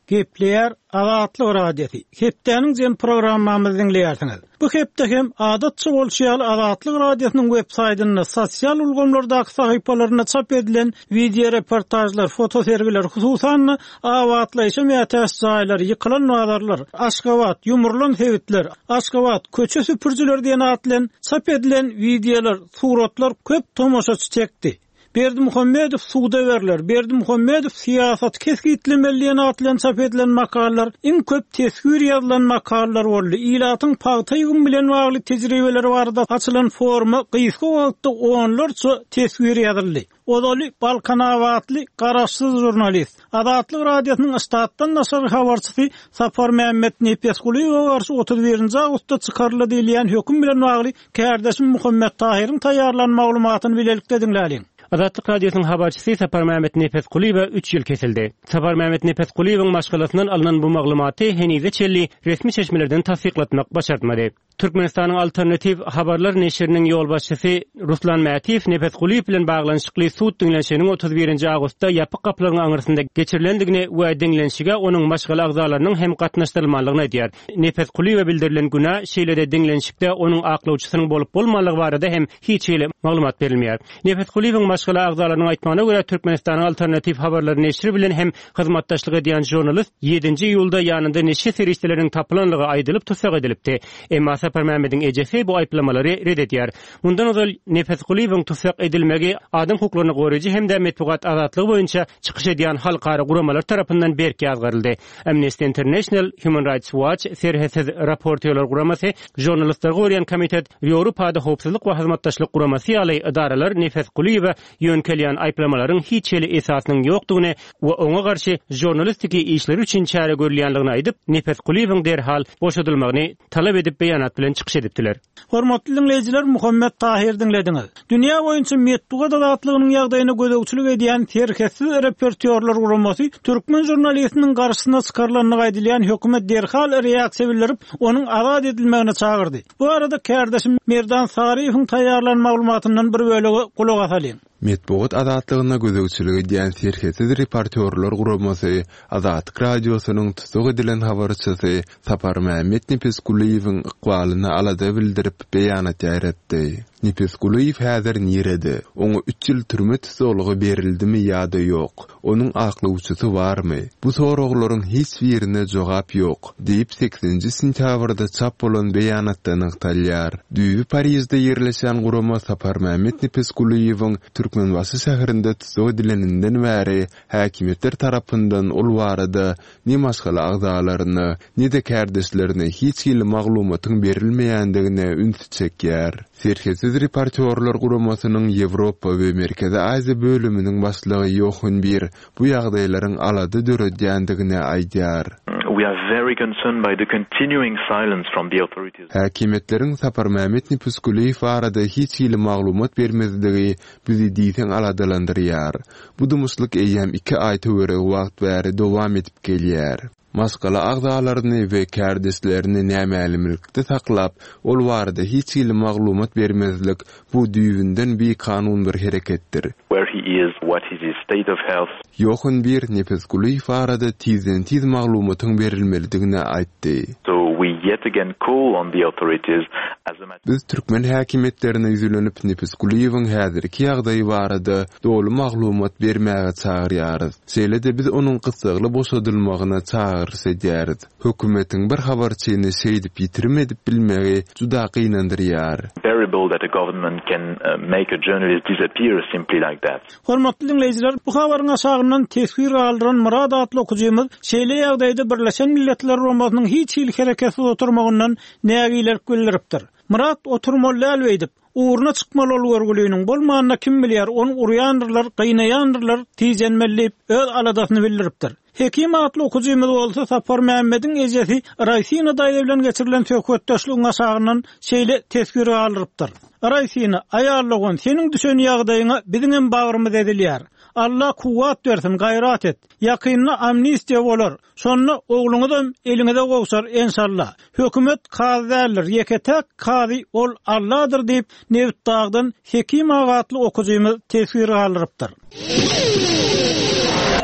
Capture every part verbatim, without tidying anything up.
Gepleyer Azatlyk radiosu. Hepdeniň jem programmamyzy dinleýärsiňiz. Bu hepde hem adatça bolşýaly Azatlyk radiosynyň web saýtyna, sosial ulgamlardaky sahypalaryna çap edilen video reportajlar, foto sergiler, hususan awatlaýşy meýatäs jaýlar, ýykylan nazarlar, Aşgabat, yumurlan hewitler, Aşgabat köçe süpürjiler diýen atlan çap edilen videolar, suratlar köp tomoşaçy çekdi. Berdi Muhammedow suda berler, Berdi Muhammedow siyasat kesgitlemeliğen atlayan çap edilen makallalar, in köp tesvir yazılan makallalar boldy. İlatyň paýtaýygym bilen bagly tejribeleri barada açylan forma gysga wagtda onlarça tesvir ýazyldy. Odaly Balkan awatly garaşsyz jurnalist, Azatlyk radiosynyň Istatdan naşar habarçysy Sapar Mehmet Nepesguliýow garşy otuz birinji awgustda çykarly diýilen höküm bilen bagly kärdeşim Muhammed Tahiryň taýýarlan maglumatyny bilelikde dinläliň. Azatlyk radiosynyň habarçysy Sapar Mehmet Nepesguliýow üç ýyl kesildi. Sapar Mehmet Nepesguliýowyň maşgalasyndan alynan bu maglumaty henize çelli resmi çeşmelerden tasdiklatmak başartmady. Türkmenistanyň alternativ habarlar neşriniň ýol başçysy Ruslan Mätiýew Nepesguliýow bilen baglanşykly suud dinlenşiginiň otuz birinji awgustda ýapyk gaplaryň aňyrsynda geçirilendigini we dinlenşige onuň maşgala agzalarynyň hem gatnaşdyrylmalygyny aýdýar. Nepesguliýow bildirilýän günä şeýlede dinlenşikde onuň aklawçysynyň bolup bolmalygy barada hem hiç ýyly maglumat berilmeýär. Nepesguliýowyň maşgala agzalarynyň aýtmagyna görä Türkmenistanyň alternativ habarlar neşri bilen hem hyzmatdaşlyk edýän jurnalist ýedinji iýulda ýanynda neşe seriýetleriniň tapylanlygy aýdylyp tutsak edilipdi. Emma Sapar Mehmet'in ejesi bu aýplamaları reddedýär. Mundan öňe Nepesguliýowyň tutsak edilmegi adam hukuklaryny goraýjy hem de medeniýet azatlygy boýunça çykyş edýän halkara guramalar tarapyndan berki ýazgaryldy. Amnesty International, Human Rights Watch, serhesiz raportörler guramasy, jurnalistler goraýan komitet, Ýewropada howpsuzlyk we hyzmatdaşlyk guramasy ýaly idaralar Nepesguliýowa ýönkelýän aýplamalaryň hiç ýeli esasynyň ýokdugyny we oňa garşy jurnalistiki işleri üçin çäre görülýänligini aýdyp, Nepesguliýowyň derhal boşadylmagyny talap edip beýanat bilen çykyş edipdiler. Hormatly dinleýijiler, Muhammed Tahir dinlediňiz. Dünýä boýunça medeniýet azatlygynyň ýagdaýyna gödökçilik edýän serhesiz reportörler guramasy türkmen jurnalistiniň garşysyna çykarylanyny aýdylýan hökümet derhal reaksiýa bildirip, onuň azat edilmegine çagyrdy. Bu arada kärdeşim Merdan Sariýewiň taýýarlan maglumatyndan bir bölegi kulak asalyň. Medeniýet azatlygyna gödökçilik edýän serhesiz reportörler guramasy Azatlyk radiosynyň tutsak edilen habarçysy Sapar Mehmet Nepesguliýowyň ykbalyny alada bildirip beýanat ýaratdy. Nepesguliýow häzir nirede? Oňa üç ýyl türme tutsalygy berildimi ýa-da ýok? Onuň aklawçysy barmy? Bu soraklaryň hiç birine jogap ýok, diýip seksenji sentýabrda çap bolan beýanatdan ykdalýar. Düýbi Parisde ýerleşen gurama Sapar Mehmet Nepesguliýowyň Türkmenbaşy şäherinde tutsak edileninden bäri häkimetler tarapyndan ol barada ni maşgala agzalaryny, ni de kärdeşlerine hiç ýyl maglumatyň berilmeýändigine üns çekýär. Serhesiz reportörler guramasynyň Ýewropa we Merkezi Aziýa bölüminiň başlygy Johan Bir bu ýagdaýlaryň alady döredýändigine aýdýar. We are very concerned by the continuing silence from the authorities. Häkimetleriň Sapar Mehmet Nepesguliýow barada hiç ýyly maglumat bermezligi bizi diýsen aladalandyrýar. Bu dumuslyk eýem iki aý töwereg wagt bäri dowam edip gelýär. Maskala agzalaryny we kärdeşlerini nämälimlikde saklap, ol barada hiç ýyly maglumat bermezlik bu düýünden bir kanun bir hereketdir. Where he is, what is his state of health. Johan Bir Nepesguliýow barada tizden tiz maglumatyň berilmelidigini aýtdy. So we yet again call on the authorities as a matter. Biz türkmen häkimetlerine ýüzlenip Nepesguliýowyň häzirki ýagdaýy barada dolu maglumat bermäge çagyrýarys. Şeýle-de biz onuň gysgaly boşadylmagyna çagyrýarys. Hökümetiň bir habarçyny şeýdip ýitirmedip bilmegi juda gynandyrýar. Variable that a government can uh, make a journalist disappear simply like that. Hormatly dinleýijiler, bu habaryň aşagyndan tesvir aldyran Murad adly okujymyz şeýle ýagdaýda Birleşen Milletler Romasynyň hiç ýyl hereketsiz oturmagyndan nägiler bildiripdir. Murad oturmaly elbeydi. Uğruna çıkmalı ol görgülüğünün bolmagyna kim bilýär, onu urýandyrlar, gynaýandyrlar, tijenmelip öz aladasyny bildiripdir. Hekim atly okujymyz bolsa Sapar Mehmet'in ejesi Raysina daýry bilen geçirilen söhbetdeşligiň aşagyndan şeýle tesvir aldyrypdyr. Raysina aýarlagan seniň düşen ýagdaýyňa biziň hem bagyrymyz edilýär. Allah kuwat bersin, gayrat et. Yakynna amnistiýa bolar. Şonu ogluňy da eliňizde gowsar inşallah. Hökümet kazylar, yeketek kazy ol Allah'dır diýip Nevit Dağdan Hekim agatly okujymyz tesvir aldyrypdyr.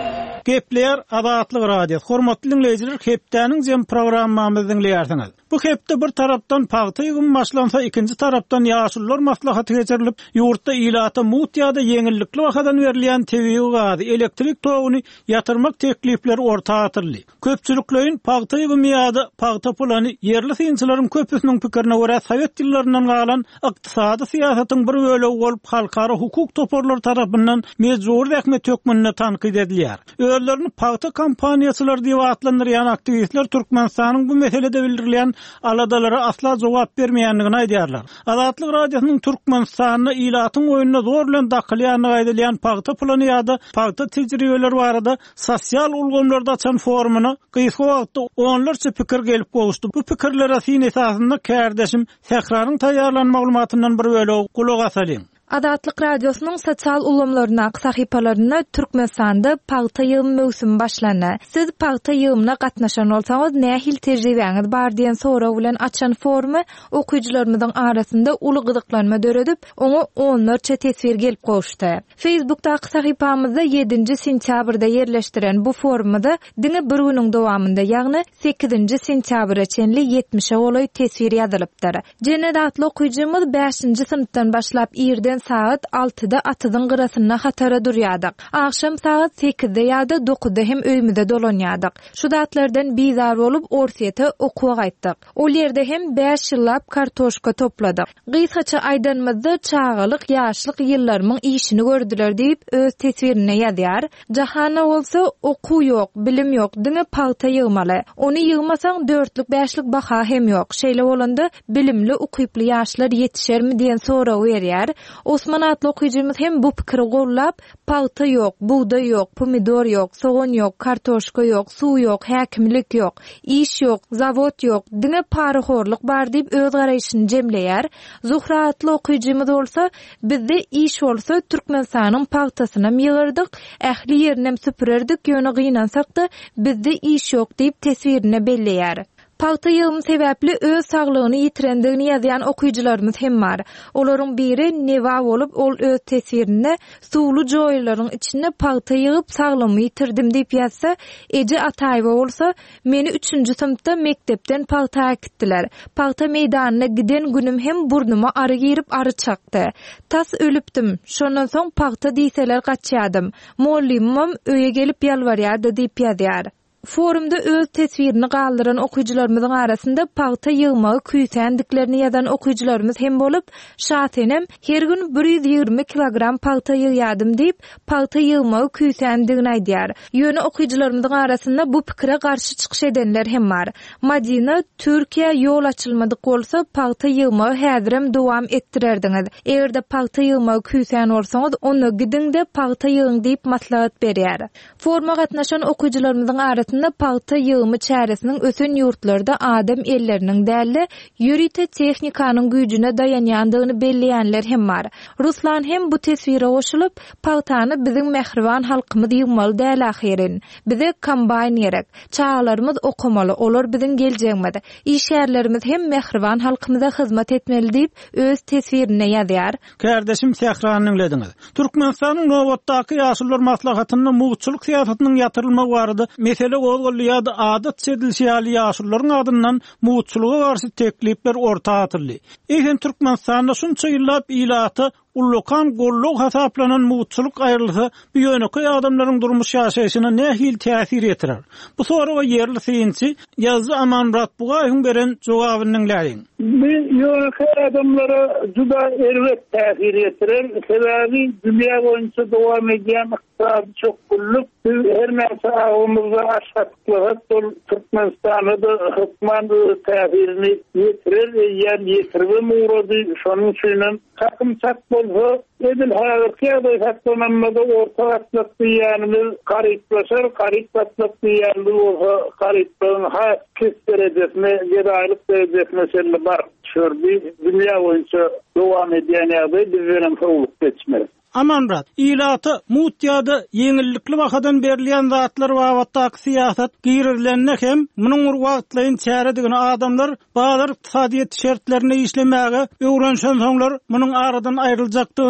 Gepler Adatlyk Radio. Hormatly dinleyijiler, hepdeniň jem programmamyzy dinleýärsiňiz. Bu hepde bir tarapdan paýta ýygym başlansa, ikinji tarapdan ýaşullar maslahaty geçirilip, ýurtda ilata mut ýa-da yeňillikli wagtdan berilýän tebigy gazy, elektrik toguny ýatyrmak teklipleri ortaga atyrly. Köpçüliklerin paýta ýygym ýa-da paýta pulany yerli synçylaryň köpüsiniň pikirine görä Sowet ýyllaryndan galan ykdysady siýasatyň bir bölegi bolup halkara hukuk toporlary tarapyndan mejbur ähmet tökmenine tanqid edilýär. Öýlerini paýta kampaniýaçylar diýip atlandyrýan aktivistler Türkmenistanyň bu meselede bildirilýän aladalara asla jogap bermeýändigini aýdýarlar. Adatlyk radiosynyň Türkmenistanyň ilatyň oýunyna zor bilen dakylýanyny aýdylýan paýta plany ýa-da paýta tejribeler barada sosial ulgamlarda açan forumuny gysga wagtda onlarça pikir gelip goşdy. Bu pikirlere sin esasynda kärdeşim Sehranyň taýýarlan maglumatyndan bir bölegi kulak asalyň. Adatlyk radiosynyň sosial ulamlaryna, sahypalaryna Türkmenistanda paýta ýygymy möwsümi başlandy. Siz paýta ýygymyna gatnaşan bolsaňyz, nähil tejribeňiz bar diýen soraw bilen açan forumy okuwçylarymyzyň arasynda uly gyzyklanma döredip, oňa onlarça tesbir gelip goşdy. Facebookdaky sahypamyzda ýedinji sentýabrda ýerleşdiren bu forumda diňe bir güniň dowamında, ýagny sekizinji sentýabra çenli ýetmişe goly tesbir ýazylypdyr. Jeneratly okuwçymyz beşinji synpdan başlap ýerden saat altıda atydyň gyrasyna hatara durýardyk. Akşam saat sekizde ýa-da dokuzda hem öýmüde dolanýardyk. Şu datlardan bizar bolup orsiýete okuwa gaýtdyk. Ol ýerde hem beş ýyllap kartoşka topladyk. Gysgaça aýdanmazda çağalyk, ýaşlyk ýyllarymyň işini gördüler diýip öz tesbirine ýazýar. Jahana bolsa okuw ýok, bilim ýok, diňe paýta ýygmaly. Ony ýygmasaň dörtlik, beşlik baha hem ýok. Şeýle bolanda bilimli, ukyply ýaşlar ýetişermi diýen soraw berýär. Osman atly okuwçymyz hem bu pikiri gollap, paýta ýok, buğday ýok, pomidor ýok, soğan ýok, kartoşka ýok, suw ýok, häkimlik ýok, iş ýok, zawod ýok, diňe paryhorlyk bar diýip öz garaýşyny jemleýär. Zuhra atly okuwçymyz bolsa, bizde iş bolsa Türkmenistanyň paýtasyna ýygyrdyk, ähli ýerine süpürerdik, ýöne gynansak-da bizde iş ýok diýip tesbirine belleýär. Paýta ýygym sebäpli öz saglygyny ýitirendigini ýazýan okuwçylarymyz hem bar. Olaryň biri Neva bolup, ol öz tesbirine suwly joýlaryň içine paýta ýygyp saglamy ýitirdim diýip ýazsa, Eje Ataýewa bolsa, meni üçünji synpda mektepden paýta gitdiler. Paýta meýdanyna giden günim hem burnuma ary girip ary çakdy. Tas ölüpdim. Şondan soň paýta diýseler gaçýardym. Mollimim öýe gelip ýalbarýardy diýip ýazýar. Forumda öz tesbirini galdyran okuwçylarymyzyň arasynda paýta ýygmagy küýsendiklerini ýazan okuwçylarymyz hem bolup, şahenem her gün bir yüz ýygrimi kilogram paýta ýygýardym diýip, paýta ýygmagy küýsendigini aýdýar. Ýöne okuwçylarymyzyň arasynda bu pikire garşy çykyş edenler hem bar. Madina, Türkiýe ýol açylmadyk bolsa, paýta ýygmagy häzirem dowam etdirerdiňiz. Egerde paýta ýygmagy küýsen bolsaňyz, onu gidinde paýta ýygyň diýip maslahat berýär. Foruma gatnaşan okuwçylarymyzyň arasynda paýta ýygymy çäresiniň ösen ýurtlarda adam elleriniň däli ýürite tehnikanyň güýjüne dayanýandygyny belleýänler hem bar. Ruslan hem bu tesbire goşulyp, paýtany biziň mehriban halkymyz ýygmaly däl ahyrin. Bize kombayn gerek. Çağlarymyz okumaly, olar biziň geljegimiz. İşärlerimiz hem mehriban halkymyza hyzmat etmeli diýip öz tesbirine ýazýar. Kärdeşim Sehranyň dinlediňiz. Türkmenistanyň nowatdaky ýaşullar maslahatynyň muğçuluk siýasatynyň ýatyrylmagy barada mesele golgolýady adat sedilşýäli ýaşullaryň adyndan muğçuluga garşy teklipler ortaga atyrly. Eýen Türkmenistanda şunça ýyllap ilaty ullukan golluk hasaplanan muğçuluk aýrylsa, bu ýöneki adamlaryň durmuş ýaşaýyşyna nähil täsir etirer. Bu soraga yerli synçy Ýazgy Amanrat bugaýyň beren jogabyny dinläýin. Bu ýöneki adamlara juda erwet täsir etirer. Sebäbi dünýä boýunça dowam edýän ykdysady çokgulluk her näme agymyzda aşatlyk Türkmenistanda da hukman täsirini ýetirer, ýa-ni ýetirbe murady şonuň üçin hakymçak bolsa, edil häzirki ýa-da hakymamada orta atlyk diýänimiz garyplaşar, garyplaşyp diýänimiz bolsa, garyplygyň ha kesderejesine, gedaýlyk derejesine şeýle bar. Şurdy dünýä boýunça dowam edýän ýa-da bizden howluk geçmeli. Amanrat, ilaty mutýada yeňillikli wagtdan berilýän zatlar wagtdaky siýasat girirlenne hem munyň wagtlaryň çäredigini adamlar bazar ykdysadyýet şertlerini işlemäge öwrenşen soňlar munyň aradan aýryljakdygyny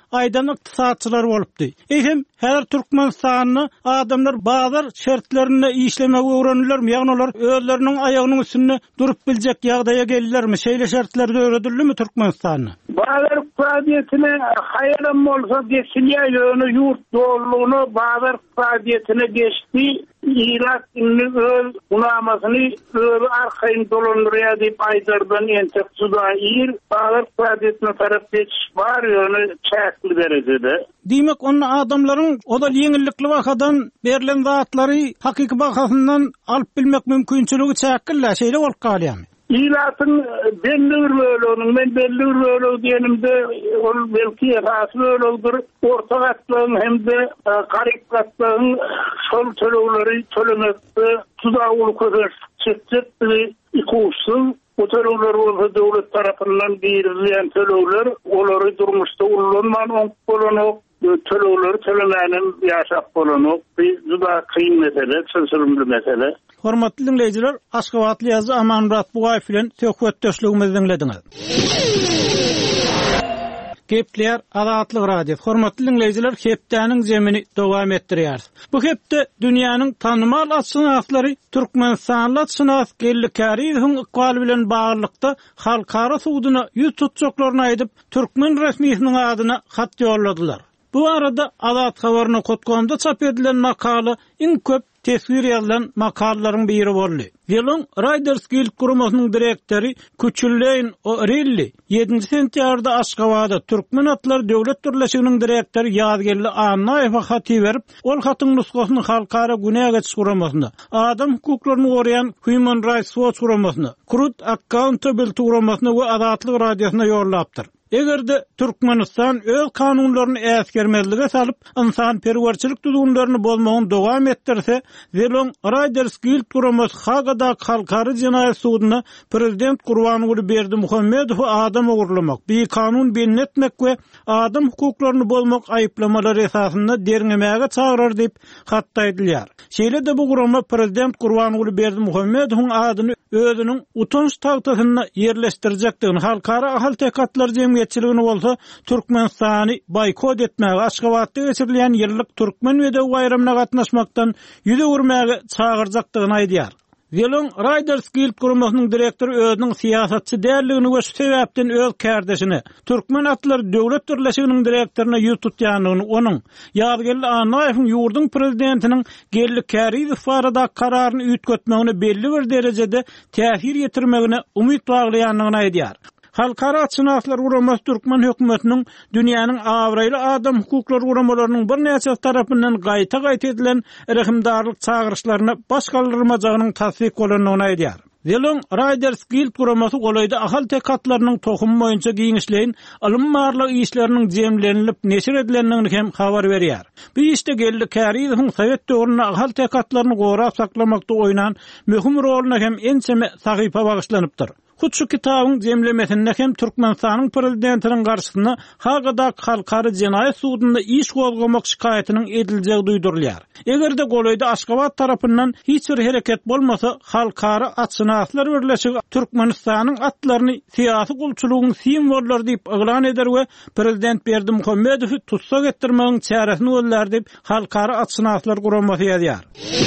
aýdan ykdysatçylar bolupdy. Eýsem her Türkmenistanyny adamlar bazar şertlerinde işlemek öwrenirlermi? Ýagny olar özleriniň aýagynyň üstünde durup biljek ýagdaýa geldilermi? Şeýle şertlerde öwredildi Türkmenistanyny? Bazar iqtisadiyetine hayalam bolsa geçilýär ýöne ýurt dollugyny bazar iqtisadiyetine geçdi. Irak öz unamasyny öz arkaýyn dolandyrýar diýip aýdardan entek sudaýyr bazar iqtisadiyetine tarap geçiş bar ýöne çäkli derejede. Diýmek onu adamlaryň oda ýeňillikli wakadan berilen zatlary hakyky bahasyndan alyp bilmek mümkinçiligi çäkillä şeýle bolup galýarmy? İlatın belli bir bölüğünün, ben belli bir bölüğü diyenimde ol belki esası bölüğüdür. Orta katlığın hem de karık katlığın sol tölüğleri tölemekte tuzağılı közer çıkacak bir ikuçsuz. O tölüğler olsa devlet tarafından birileyen tölüğler onları durmuşta ullanman on kolonu tölüğleri tölemenin yaşap kolonu bir da kıyım mesele, sözürümlü mesele. Hormatly dinleyijiler, Aşgabatly ýazgy Amanmurat Bugaýew bilen söhbetdeşligimizi dinlediňiz. Gepler Azatlyk radio. Hormatly dinleyijiler, hepdäniň jemini dowam etdirýär. Bu hepde dünýäniň tanymal atşynaslary Türkmenistanly atşynasy Gelli Kariýewiň ykbaly bilen baglykda halkara suwduna ýüz tutjaklaryny aýdyp türkmen resmiýetiniň adyna hat ýolladylar. Bu arada Azat habaryna kotganda çap edilen makaly iň köp tesvir ýazylan makalaryň biri boldy. Ýylyň Riders Guild guramasynyň direktori Küçülleýin Orelli ýedinji sentýarda Aşgabatda Türkmen atlar döwlet birleşiginiň direktori Ýazgelli Annaýewa haty berip, ol hatyň nusgasyny halkara günäge geçiş guramasyna, adam hukuklaryny goraýan Human Rights Watch guramasyna, Kurd Accountability guramasyna we Azatlyk radiosyna ýollapdyr. Egerde Türkmenistan öz kanunlaryny äsgermezlige salyp, insan perwerçilik tutumlaryny bolmagyny dowam etdirse, Zelon Riders Guild guramasy Hagada halkary jinaýat suwdyna prezident Gurbanuly Berdimuhammedow adam ogurlamak, bir kanun beýan etmek we adam hukuklaryny bolmak aýyplamalary esasynda derňemäge çağırar diýip hatdaýdylýar. Şeýle de bu gurama prezident Gurbanuly Berdimuhammedowyň adyny özüniň utanç tagtasyna ýerleşdirjekdigini, halkara ahal tekatlar jemgyýetçiligini bolsa Türkmenistany boykot etmäge, Aşgabatda geçirilen ýyllyk türkmen wedew bayramyna gatnaşmakdan ýüze urmäge çağırjakdygyny aýdýar. Zelon Riders Guild guramasynyň direktori özüniň siýasatçy däldigini we şu sebäpden öz kärdeşini Türkmen atlar döwlet birleşiginiň direktoryna ýüz tutýanyny, onuň Ýazgelli Annaýewiň ýurdun prezidentiniň Gelli Kariýew barada kararyny üýtgetmegine belli bir derejede täsir ýetirmegine umyt baglaýanyny aýdýar. Halkara atşynaslar guramasy Türkmen hökümetiniň dünýäniň awraýly adam hukuklary guramalarynyň bir näçe tarapyndan gaýta-gaýta edilen rehimdarlyk çağırışlaryna baş galdyrmajagynyň tasdik bolanyny aýdýar. Zelon Riders Guild guramasy golayda ahal tekatlarynyň tohum boýunça giňişleýin alymmarlyk işleriniň jemlenilip neşir edilendigini hem habar berýär. Bu işte Gelli Kariýewiň Sowet döwrüne ahal tekatlaryny gorap saklamakda oýnan möhüm rolyna hem ençeme sahypa bagyşlanypdyr. Hut şu kitabyň jemlemesinde hem Türkmenistanyň prezidentiniň garşysyna Hagada halkary jinaýat suwdunda iş gozgamak şikaýatynyň ediljegi duýdurulýar. Egerde golayda Aşgabat tarapyndan hiç bir hereket bolmasa, halkary atşynaslar birleşigi Türkmenistanyň atlaryny syýasy gulçulugyň simwollary diýip eglan eder we prezident Berdimuhammedow tutsak etdirmegiň çäresini bollar diýip halkary atşynaslar guramasy ýazýar.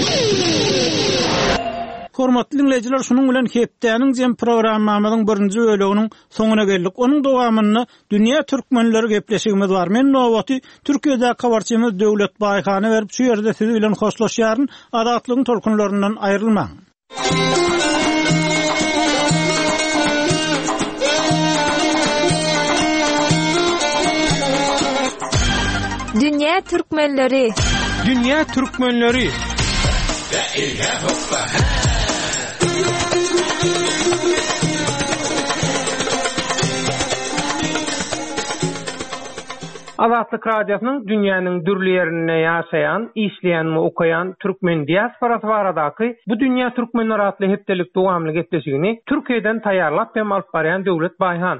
Hormatly dinleyijiler, şunun bilen hepdäniň jem programmamyzyň birinji bölüginiň soňuna geldik. Onuň dowamyny dünýä türkmenleri gepleşigimiz bar. Men nowaty Türkiýede kabarçymyz Döwlet Baýhany berip şu ýerde sizi bilen hoşlaşýaryn, adatlygyň tolkunlaryndan aýrylmaň. Dünýä türkmenleri. Dünýä türkmenleri. Azatlyk radiosynyň dünýäniň dürli ýerinde ýaşaýan, işleýän we okaýan türkmen diasporasy baradaky bu dünýä türkmenleri atly hepdelik dowamly gepleşigini Türkiýeden taýýarlap hem alyp barýan Döwlet Baýhan.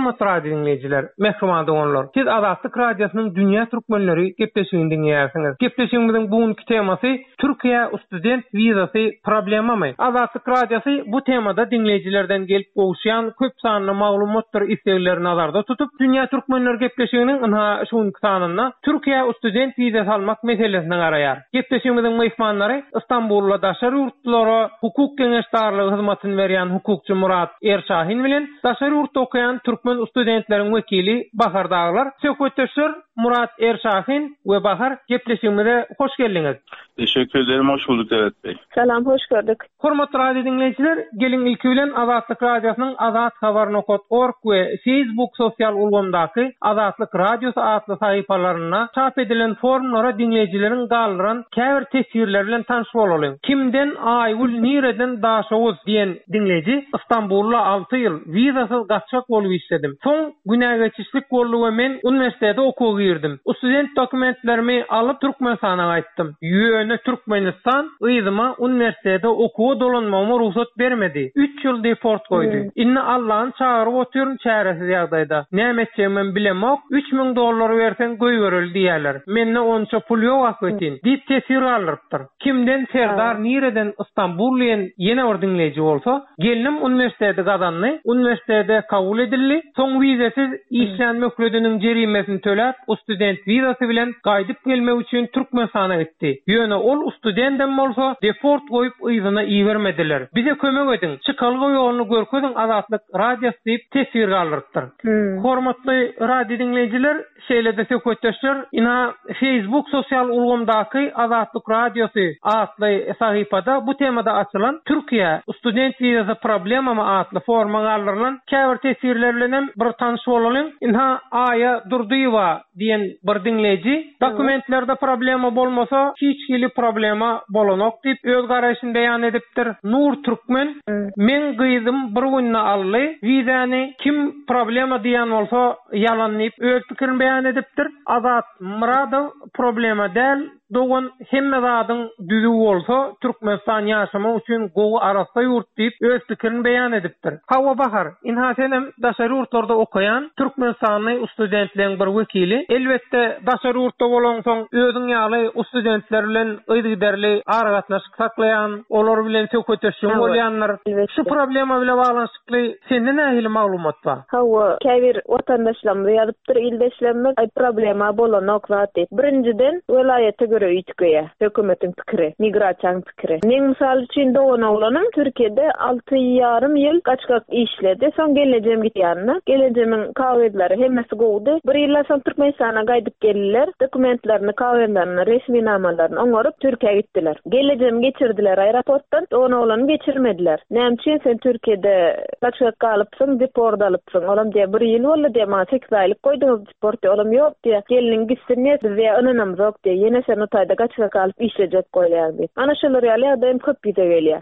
Hormatly radio dinleyijiler, mehruman doganlar. Siz Azatlyk Radiosynyň Dünýä türkmenleri gepleşigini dinleýärsiňiz. Gepleşigimiziň bugunky temasy Türkiýe student wizasy problemamy. Azatlyk Radiosy bu temada dinleyijilerden gelip gowşaýan köp sanly maglumatlar isleglerini nazarda tutup, Dünýä türkmenleri gepleşiginiň ynha şuňky sanyna Türkiýe student wizasy almak meselesini garaýar. Gepleşigimiziň mehmanlary İstanbulda daşary ýurtlara hukuk geňeşdarlygy hyzmatyny berýän hukukçy Murat Erşahin bilen daşary ýurtda okuyan Türkmen studentleriň wekili Bahar Dağlar. Söhbetdeşler Murat Erşahin we Bahar, gepleşigimize hoş geldiňiz. Teşekkür ederim, hoş bulduk Devlet Bey. Salam, hoş gördük. Hormatly radio dinleyijiler, gelin ilki bilen Azatlyk Radiosynyň azat habar nokta org we Facebook sosial ulgamdaky Azatlyk Radiosu adly sahypalaryna çap edilen forumlara dinleyijileriň galdyran käbir tesirler bilen tanış bolalım. Kimden aýgul nireden daşawuz diyen dinleyici, İstanbulda altı ýyl wizasyz gaçak bolup işledim. Soň günägeçişlik boldy we men uniwersitetde okuwga girdim. Student dokumentlerimi alıp Türkmenistana gaýtdym. Ýöne Türkmenistan ýyzyma uniwersitetde okuwga dolanmama ruhsat bermedi. üç ýyl deport goýdy. Hmm. Inne Allah'ın çağırıp oturun çaresiz ýagdaýda. Näme etjegimi bilemok, üç miň dollar bersen göýberil diýerler. Menne onça pul ýok akytin. Diýip tesir alypdyr. Kimden Serdar nireden İstanbul diýen ýene bir dinleýiji bolsa, gelinim uniwersitetde gazandy, uniwersitetde kabul edildi. Soň wizasyz işlän möhlediniň jerimesini töläp, o student wizasy bilen gaýdyp gelmek üçin Türkmenistana gitdi. Ýöne ol studentden bolsa deport goýup ýzyna iýermediler. Bize kömek edin, çykalgy ýoluny görkezin Azatlyk Radiosu diýip tesir alypdyr. Hmm. Hormatly radio dinleyijiler, şeýlede söhbetdeşler, ina Facebook sosial ulgamdaky Azatlyk Radiosu adly sahypada bu temada açylan Türkiýe student wizasy problemamy adly formaga alynan käbir tesirler bilen bir tanış bolalım. Inha Aya Durduýewa diýen bir dinleýiji, dokumentlerde problema bolmasa hiç hili problema bolanok diýip öz garaşyny beýan edipdir. Nur Türkmen, men gyýdym bir günne ally, wizany kim problema diýen bolsa ýalanlayıp öz pikirini beýan edipdir. Azat Muradow problema däl, dogan hemme zadyň düzü bolsa Türkmenistan ýaşamak üçin gowy arasa ýurt diýip öz pikirini beýan edipdir. Hawa Bahar, inha senem daşary ýurtlarda okuyan Türkmenistanyň studentleriň bir wekili, elbetde daşary ýurtda bolan soň özüň ýaly studentler bilen ýygyderli aragatnaşyk saklayan, olar bilen söhbetdeşik bolýanlar. Şu problema bilen baglanşykly sende nähili maglumat bar? Hawa, käbir watandaşlarymyz ýazypdyr, ildeşlerimiz ay problema bolanok zat diýip. Birinciden welayete göre ýitgeýär. Hökümetiň pikiri, migrasiýanyň pikiri. Men mysal üçin dogan oglanım Türkiýede altı ýarym ýyl gaçgak işledi. Soň gelejem gitýärmi? Gelejemiň kagydlary hemmesi gowdy. Bir ýyldan soň Türkmenistana gaýdyp geldiler. Dokumentlerini, kagydlaryny, resmi namalaryny oňaryp Türkiýe gitdiler. Gelejem geçirdiler aeroportdan, dogan oglany geçirmediler. Näme üçin sen Türkiýede gaçgak alypsyň, deport alypsyň? Olam diýe bir ýyl boldy diýe, ma sekiz aýlyk goýdyňyz deportda, olam ýok diýe. Geliniň gitsin diýe, we ananam yok diýe. Ýene sen otayda gaçgak alyp işlejek goýýar diýip. Ana şolar ýaly adam köp bize gelýär.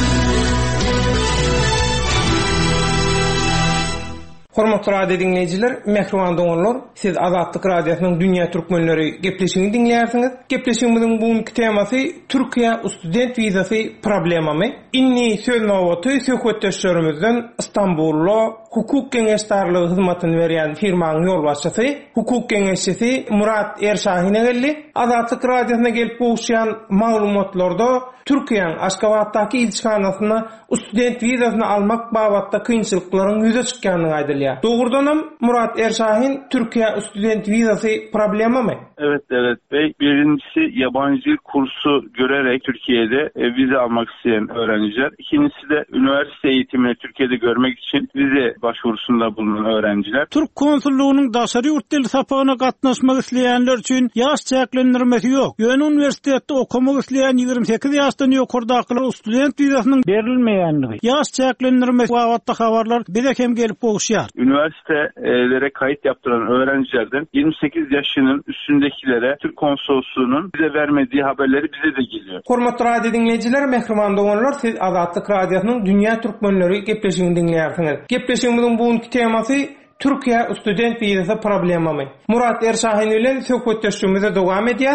Hormatly radio dinleyijiler, mehruman doganlar, siz Azatlyk Radiosynyň Dünýä türkmenleri gepleşigini dinleýärsiňiz. Gepleşigimiziň bugunky temasy Türkiýe student wizasy problemamy. Inni söz nowaty söhbetdeşlerimizden İstanbulda hukuk geňeşdarlygy hyzmatyny berýän firmanyň ýolbaşçysy, hukuk geňeşçisi Murat Erşahin'e geldi. Azatlyk Radiosyna gelip gowşaýan maglumatlarda Türkiýanyň Aşgabatdaky ilçikanasyna student wizasyny almak babatda kynçylyklaryň ýüze çykýanyny aýdylýar. Dogrudanam Murat Erşahin Türkiýe student wizasy problemamy? Evet, evet Bey. Birincisi yabancı kursu görerek Türkiye'de e, vize almak isteyen öğrenciler. İkincisi de üniversite eğitimini Türkiye'de görmek için vize başvurusunda bulunan öğrenciler. Türk konsulluğunun daşary ýurt dili sapagyna gatnaşmak isleýänler üçin ýaş çäklendirmesi ýok. Ýöne uniwersitetde okumak isleýän ýygrimi sekiz ýaşdan ýokardakylar student wizasynyň berilmeýänligi, ýaş çäklendirmesi wagtda habarlar bize hem gelip bolýar. Üniversitelere kayıt yaptıran öğrencilerden yirmi sekiz yaşının üstündekilere Türk konsolosluğunun bize vermediği haberleri bize de geliyor. Hormatly radio dinleyijiler, mehruman doganlar, siz Azatlyk Radiosynyň Dünýä türkmenleri gepleşigini dinleýärsiňiz. Gepleşigimiziň bugunky temasy Türkiýe student wizasy problemamy. Murat Erşahin bilen söhbetdeşigimize dowam edýäs.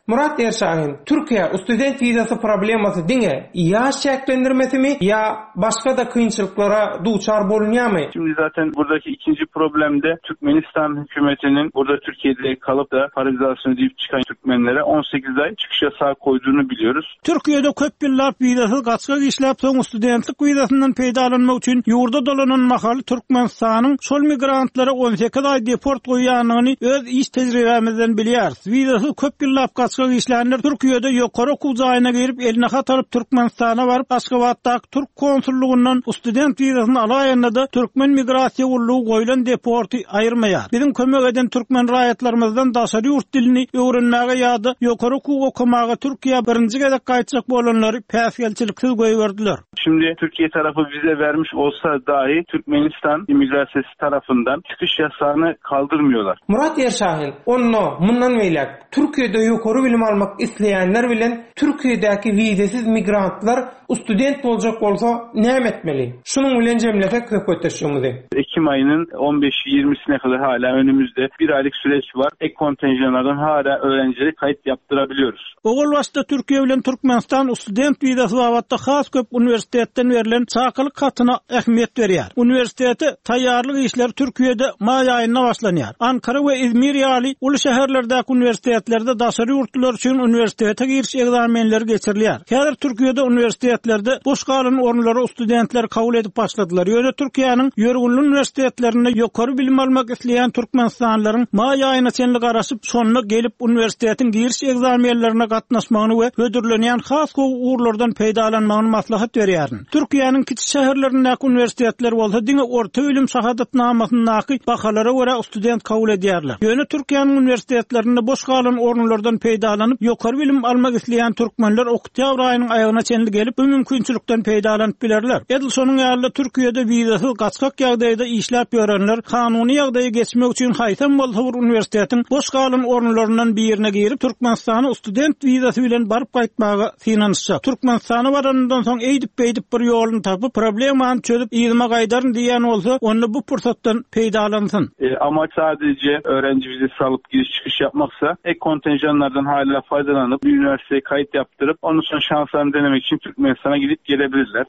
Murat Erşahin, Türkiye student vizası probleması diňe ýaş çeklendirmesimi ya başka da kıyınçılıklara duçar bolunýarmy? Şimdi zaten buradaki ikinci problemde Türkmenistan hükümetinin burada Türkiye'de kalıp da parazitasyonu deyip çıkan Türkmenlere on sekiz ay çıkış yasağı koyduğunu biliyoruz. Türkiye'de köp ýyllar vizasy gaçga işläp soň studentlik vizasyndan peýdalanmak üçin ýurda dolanan mahaly Türkmenistanyň şol migrantlara on sekiz ay deport goýanlygyny öz iş tejribemizden bilýäris. Vizasy köp ýyllar gaçga işlänler Türkiye'de ýokary kuzaýyna gelip eline hat alyp Türkmenistana baryp Aşgabatdaky Türk konsullugundan student vizasyny alaýanda da Türkmen migrasiýa gullugy goýulan deporty aýyrmaýar. Bizim kömek eden Türkmen raýatlarymyzdan daşary ýurt dilini öwrenmäge ýa-da ýokary okumaga Türkiýe birinji gezek gaýtjak bolanlary päsgelçiliksiz goýberdiler. Şimdi Türkiye tarafı vize vermiş olsa dahi Türkmenistan imigrasyası tarafından çıkış yasağını kaldırmıyorlar. Murat Erşahin, onno mundan meýlek Türkiýede ýokary bilim almak isleýänler bilen Türkiýedäki vizesiz migrantlar student boljak bolsa näme etmeli? Şunun bilen jemlesek köp ötüşýümiz. Ekim ayının on beş ýirmisine kadar hala önümüzde bir aylık süreç var. Ek kontenjanlardan hala öğrencileri kayıt yaptırabiliyoruz. Ogul başta Türkiye bilen Türkmenistan student vizasy wagtda has köp üniversitetden verilen çakylyk hatyna ähmiýet berýär. Üniversiteti taýýarlyk işleri Türkiýede may aýyna başlanýar. Ankara we İzmir ýaly uly şäherlerdäki üniversitetlerde daşary ýurtlar üçin üniversitete giriş egzamenleri geçirilýär. Häzir Türkiýede üniversitetlerde boş galan orunlara studentler kabul edip başladylar. Ýöne Türkiýanyň ýörgünli üniversitetlerinde ýokary bilim almak isleýän türkmenistanlylaryň may aýyna çenli garaşyp sonuna gelip üniversitetiň giriş egzamenlerine gatnaşmagyny we ödürlenýän has uğurlardan peýdalanmagyny maslahat berýär. Türkiýanyň kiçik şäherlerindäki üniversitetler bolsa diňe orta bilim şahadatnamasyny bakalara görä student kabul edýärler. Ýöne Türkiýanyň üniversitetlerinde boş galan orunlardan peýdalanyp ýokary bilim almak isleýän türkmenler oktyabr aýynyň aýagyna çenli gelip bu mümkinçilikden peýdalanyp bilerler. Edil şonuň ýaly Türkiýede vizasy gaçkak ýagdaýda işläp ýörenler kanuny ýagdaýa geçmek üçin haýsam bolsa bir üniversitetiň boş galan orunlaryndan birine girip Türkmenistana student vizasy bilen baryp gaýtmagy finanşýar. Türkmenistana barandan soň eýdip beýdip bir ýoluny tapyp problemany çözüp ýygyma gaýdaryn diýen bolsa, onu bu pursatdan peýdalansyn. E, amaç sadece öğrenci vizesi alıp giriş çıkış yapmaksa ek kontenjanlardan hala faydalanıp bir üniversiteye kayıt yaptırıp onun sonra şanslarını denemek için Türkmenistan'a gidip gelebilirler.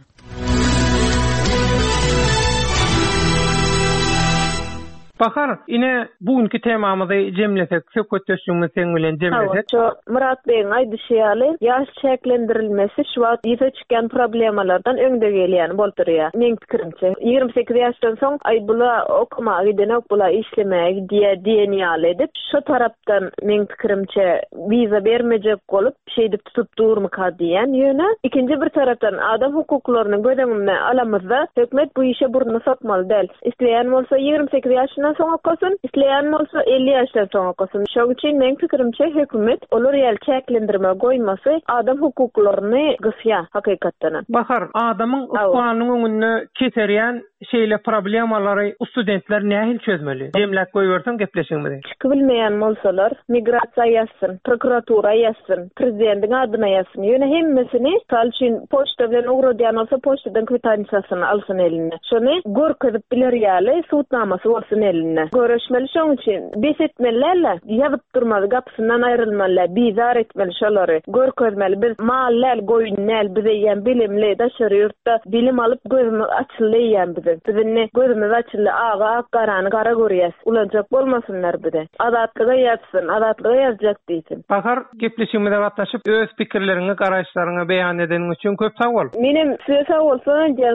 Bakar, ine bugünkü temamyzy jemlesek, sökütüşüňiz seň bilen jemlesek. Murat Bey'in aýdyşýaly, ýaş çeklendirilmesi şu wagt ýyza çykan problemalardan öňde gelýän bolturýar. Meň pikirimçe, ýygrimi sekiz ýaşdan soň ay bula okumagy gidenek, bula işlemäge diýe diýenýär edip, şu tarapdan meň pikirimçe viza bermejek bolup, şeýdi tutup durmaka diýen ýöne. Ikinji bir tarapdan adam hukuklaryny gödäňine alamyzda hökümet bu işe burnuny sokmaly däl. Isleýän bolsa ýygrimi sekiz ýaşdan soň okasyn, isleýän bolsa elli ýaşdan soň okasyn. Şol üçin meň pikirimçe hökümet olar ýaly çeklendirme goýmasy adam hukuklaryny gysýa hakykatdan. Bahar, adamyň ukmanyň öňüne keserýän şeýle problemalary studentler nähil çözmeli? Jemläp goýbersen gepleşiňmiz. Çyky bilmeýän bolsalar, migrasiýa ýazsyn, prokuratura ýazsyn, prezidentiň adyna ýazsyn. Ýöne hemmesini sal üçin poçta bilen ugradýan bolsa poçtadan kwitansiýasyny alsyn eline. Şonu görkezip biler ýaly suwtnamasy bolsyn eline. Görüşmeli şoň üçin besetmelerle ýazyp durmaly, gapsyndan aýrylmaly, bizar etmeli şolary. Görkezmeli bir mallar goýunlar bizeýän bilimli daşary ýurtda bilim alyp gözümi açylýan bize. Bizini gözümi açyly aga garany gara görýäs. Ulanjak bolmasynlar bide. Adatlyga ýatsyn, adatlyga ýazjak diýsin. Bahar, gepleşigimize gatnaşyp öz pikirleriňi, garaşlaryňy beýan edeniň üçin köp sag bol. Menim size sag bolsun, gel.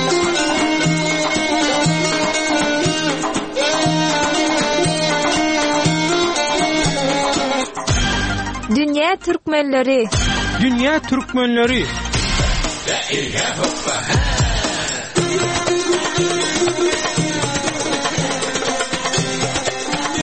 Dünya Türkmenleri. Dünya Türkmenleri.